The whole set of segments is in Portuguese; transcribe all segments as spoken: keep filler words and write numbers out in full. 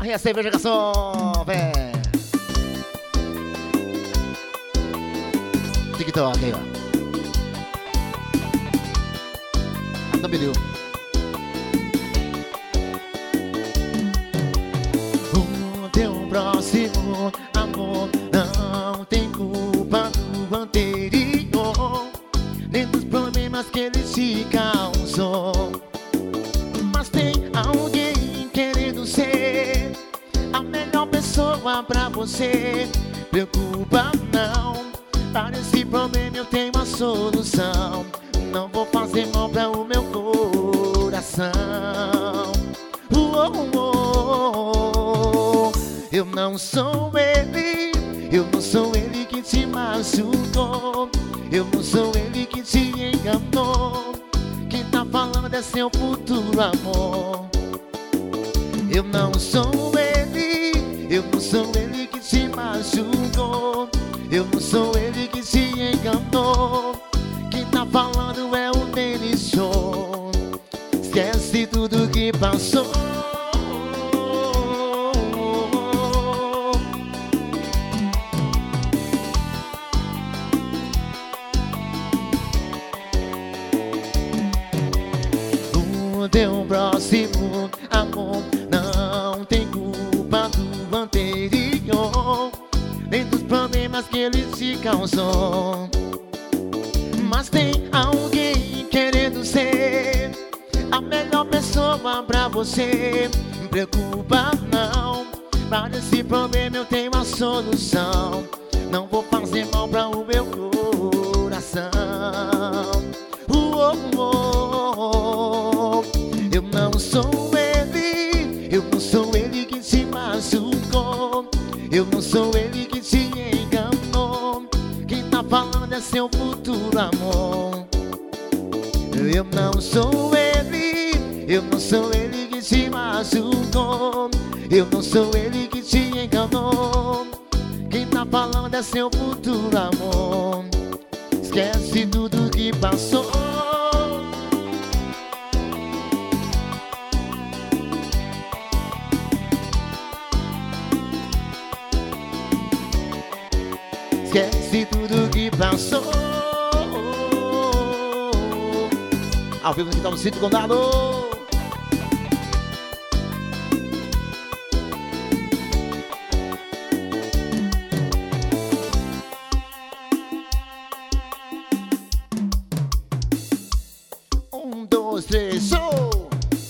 Aí a cerveja, garçom, vem. TikTok aí, ó. Não pediu. O teu próximo amor não tem culpa do anterior, nem dos problemas que ele te causou. Mas tem alguém querendo ser a melhor pessoa pra você. Preocupa não, para esse problema eu tenho uma solução. Não vou fazer mal pra o meu coração. Oh, oh, oh. Eu não sou ele, eu não sou ele que te machucou, eu não sou ele que te enganou. Quem tá falando é seu futuro amor. Eu não sou ele, eu não sou ele que te machucou, eu não sou ele que te enganou. Quem tá falando é o Denis Show. Esquece tudo que passou. O teu próximo amor não tem culpa do anterior, nem dos problemas que ele te causou. Mas tem alguém querendo ser a melhor pessoa pra você. Não preocupa não, para esse problema eu tenho uma solução. Não vou fazer mal pra o meu coração. Oh, oh, oh. Eu não sou ele, eu não sou ele que te machucou, eu não sou ele que te enganou. Quem tá falando é seu futuro amor. Eu não sou ele, eu não sou ele que te machucou, eu não sou ele que te enganou. Quem tá falando é seu futuro amor. Esquece tudo que passou. Esquece tudo que passou. Ao vivo aqui tá no Sítio Condado. Um, dois, três, show!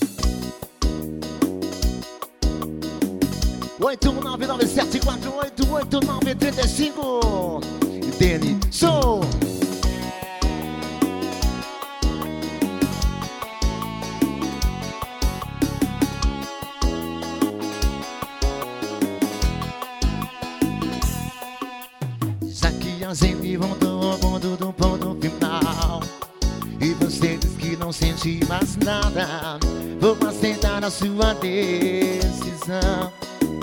oito nove nove sete quatro oito oito nove três cinco. Denis Show! Já que a gente voltou ao ponto do ponto final e você diz que não sente mais nada, vou aceitar a sua decisão.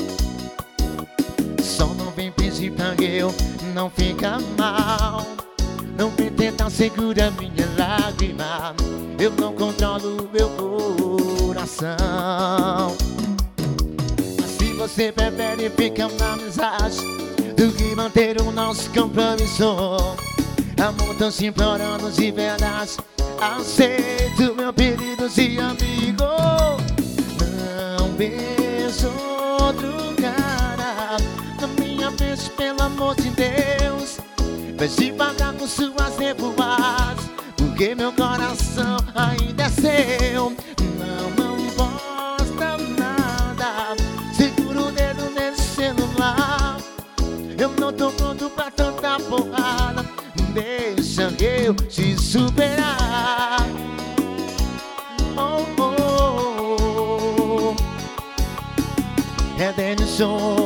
Só não vem pedir pra eu não ficar mal, não vem tentar segurar minha lágrima. Eu não controlo o meu coração. Mas se você prefere ficar na amizade do que manter o nosso compromisso, amor, tão se implorando de verdade, aceito meu pedido de amigo. Não beijo outro cara na minha vez, pelo amor de Deus. Vai devagar com suas revoadas, porque meu coração ainda é seu. Não, não posta nada, segura o dedo nesse celular. Eu não tô pronto pra tanta porrada, deixa eu te superar. Oh, oh, oh. É Denis Show.